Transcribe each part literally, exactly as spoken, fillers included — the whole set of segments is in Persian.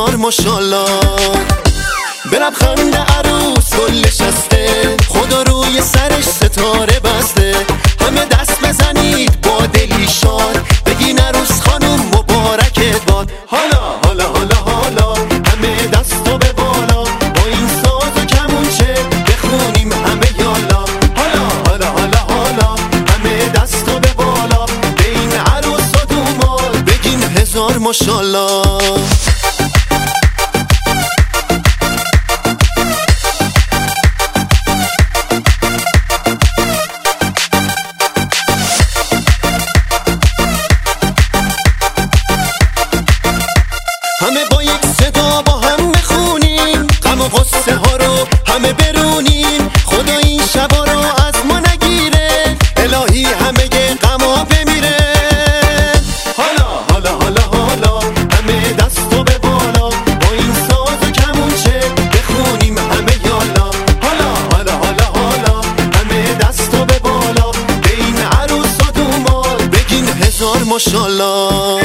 هزار ماشالله. به لبخند عروس گل نشسته، خدا روی سرش ستاره بسته. همه دست بزنید با دلی شاد، بگین عروس خانم مبارکت باد. حالا حالا حالا حالا همه دستو به بالا، با این ساز و کمونچه بخونیم همه یالا. حالا حالا حالا حالا همه دستو به بالا، به این عروس و دومال بگین هزار ماشالله. همه با یک صدا با هم میخونیم، غم و غصه ها رو همه برونیم. خدا این شبا رو از ما نگیره، الهی همه غما بمیره. حالا حالا حالا حالا همه دستو به بالا، با این ساز و کمونچه بخونیم همه یالا. حالا حالا حالا حالا همه دستو به بالا، به این عروس و دومال بگین هزار ماشالله.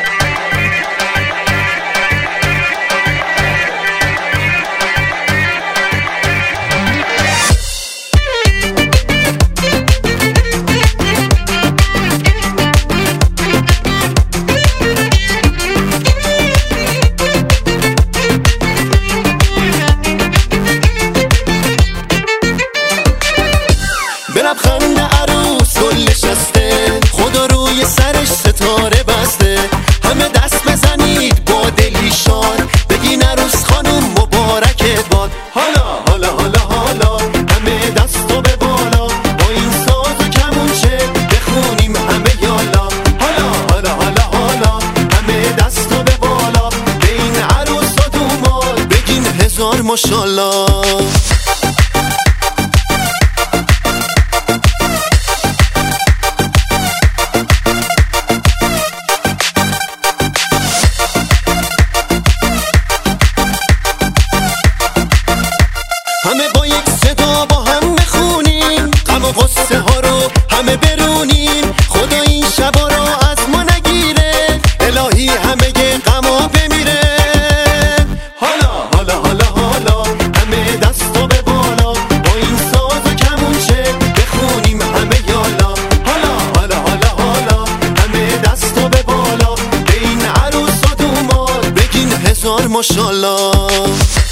به لبخند عروس گل نشسته، خدا روی سرش ستاره بسته. همه دست بزنید با دلی شاد، بگین عروس خانم مبارکت باد. حالا حالا حالا حالا همه دستو به بالا، با این ساز و کمونچه بخونیم همه یالا. حالا حالا حالا حالا همه دستو به بالا، به این عروس و دومال بگین هزار ماشالله. همه با یک صدا با هم میخونیم، غم و غصه ها رو همه برونیم. خدا این شبا رو از ما نگیره، الهی همه غما بمیره. حالا حالا حالا حالا همه دستو به بالا، با این ساز و کمونچه بخونیم همه یالا. حالا حالا حالا حالا همه دستو به بالا، به این عروس و دومال بگین هزار ماشالله.